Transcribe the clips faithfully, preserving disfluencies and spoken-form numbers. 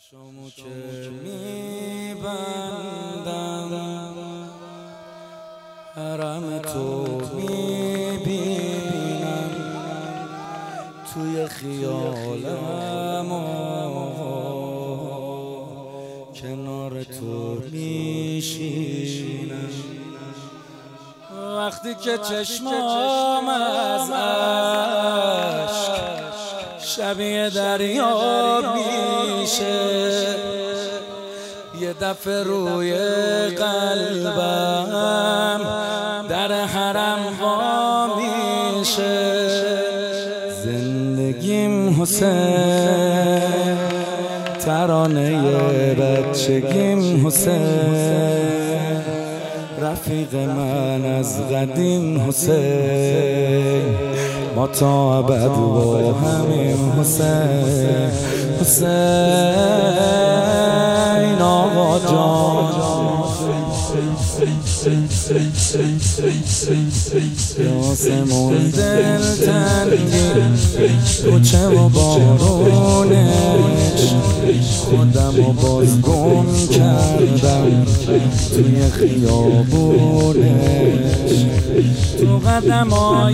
چشمو که میبندم حرم تو میبینم توی خیالم و کنار تو میشینم وقتی که چشمام از عشق شبیه دریا میشه یه دفعه روی قلبم در حرم وا میشه زندگیم حسین ترانه بچگیم حسین رفیق من از قدیم حسین ما تا ابد با همین حسین حسین آقا جان آسمون دلتنگی کوچه و بارونش خودم و باز گم کردم توی خیابونش تو قدمای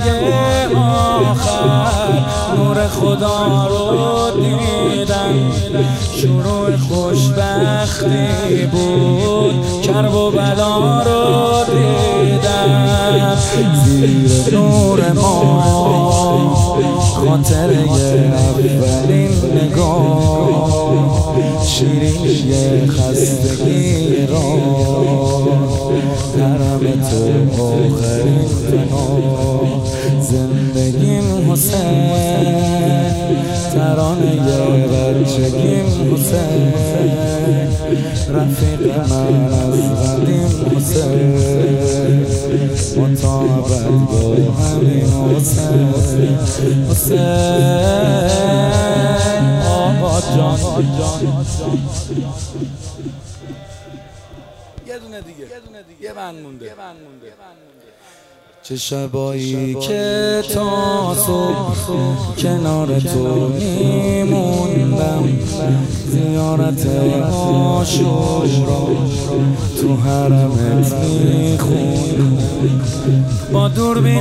آخر نور خدا رو دیدم شروع خوشبختی بود کرب و بلا رو دیدم زیر نور ما خاطره اولین نگاه شیرینی خستگی را حرم تو آخرین پناه زندگیم حسین ترانه بچگیم حسین رفیق من از قدیم حسین مطابق با همین حسین حسین آقا جان یه دونه دیگه یه بند مونده چه شبایی که تا صبح کنار تو میموندم زیارت عاشورا تو حرمت میخوندم با دوربین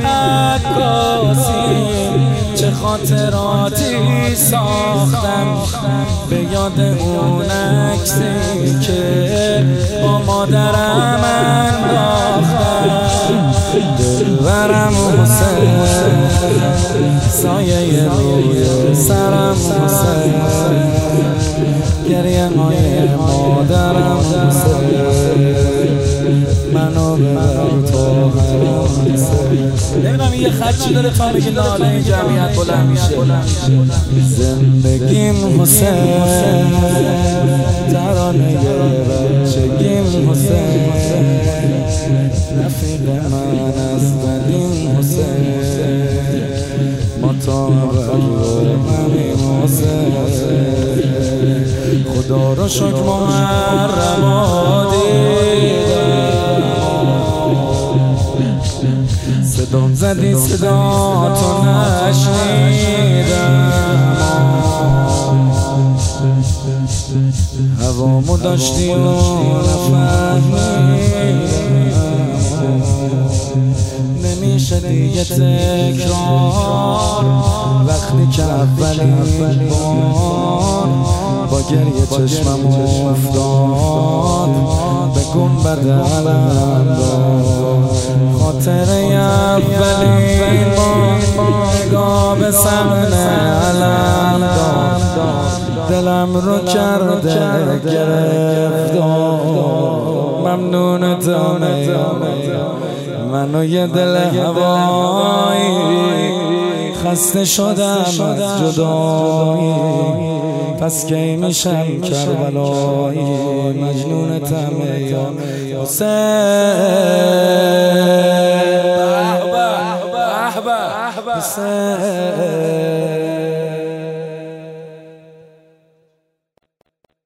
عکاسی چه خاطراتی ساختم به یاد اون عکسی که با مادرم انداختم دلبرم حسین سایه روی سرم حسین گریه مای مادرم حسین منو ببر تو حرم حسین نمیدونم یه خدشی داره تا بگی ناله جمعیت بلند میشه زندگیم حسین ترانه بچگیم حسین رفیق من از قدیم حسین مطابق همین حسین خدا را شکر محرم دیدم صدام زدی صدا تو نشنیدم هوامو داشتی و نفهمیدم نمیشه دیگه تکرار وقتی که اولین بار با گریه چشمم افتاد به گنبد علم داد خاطره اولین بار نگاه به صحنه علم داد دلم رو کرده گرفتار ممنونتم منو یه دل هوایی خسته شدم از جدایی پس کی میشم کربلایی مجنونتم یا حسین حسین